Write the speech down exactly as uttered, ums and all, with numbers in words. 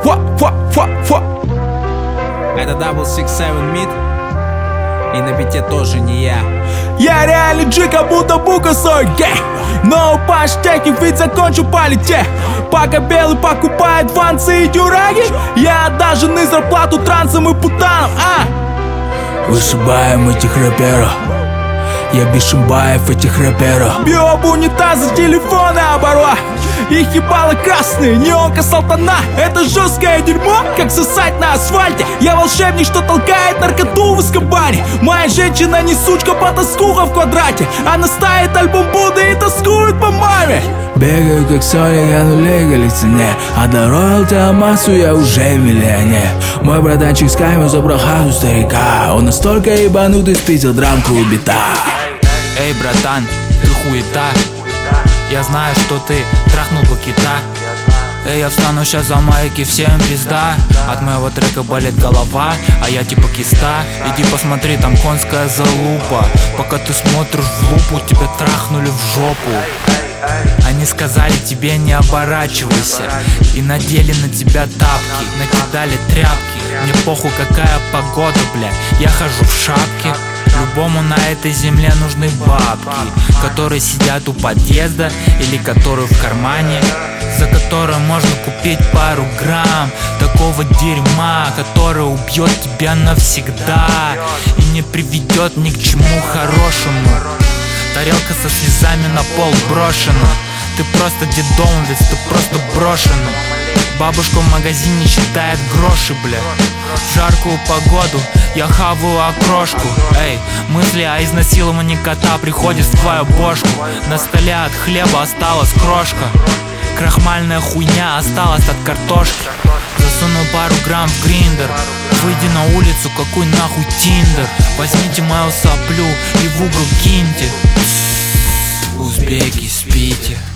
фа, фа, фа, фа. Это Double Six Seven Mid, и на бите тоже не я. Я реальный G, как будто букасой, yeah. Но паштеки, ведь закончу полететь. Пока белый покупает ванцы и дюраги, я даже не зарплату трансам и путанам, а вышибаем этих рэперов. Я Бишимбаев этих рэперов. Бью об унитазы, телефоны оборвав. Их ебало красные, неонка салтана. Это жесткое дерьмо, как сосать на асфальте. Я волшебник, что толкает наркоту в Эскобаре. Моя женщина не сучка, потаскуха в квадрате. Она ставит альбом Будды и тоскует по маме. Бегаю как Соник, я нулей к цене. А до роялти массу я уже миллионер. Мой братанчик с кайма забрал хату старика. Он настолько ебанутый, спиздил драмку у бита. Эй, братан, ты хуета. Я знаю, что ты трахнул бы кита. Эй, я встану сейчас за майки, всем пизда. От моего трека болит голова, а я типа киста. Иди посмотри, там конская залупа. Пока ты смотришь в лупу, тебя трахнули в жопу. Они сказали тебе не оборачивайся, и надели на тебя тапки, накидали тряпки. Мне похуй какая погода, бля, я хожу в шапке. Любому на этой земле нужны бабки, которые сидят у подъезда или которые в кармане, за которые можно купить пару грамм такого дерьма, которое убьет тебя навсегда и не приведет ни к чему хорошему. Тарелка со слезами на пол брошена. Ты просто дедомовец, ты просто брошена. Бабушка в магазине считает гроши, бля. В жаркую погоду я хаваю окрошку. Эй, мысли о изнасиловании кота приходят в твою бошку. На столе от хлеба осталась крошка. Крахмальная хуйня осталась от картошки. Засунул пару грамм в гриндер. Выйди на улицу, какой нахуй тиндер. Возьмите мою соплю и в угол киньте. Узбеки, спите.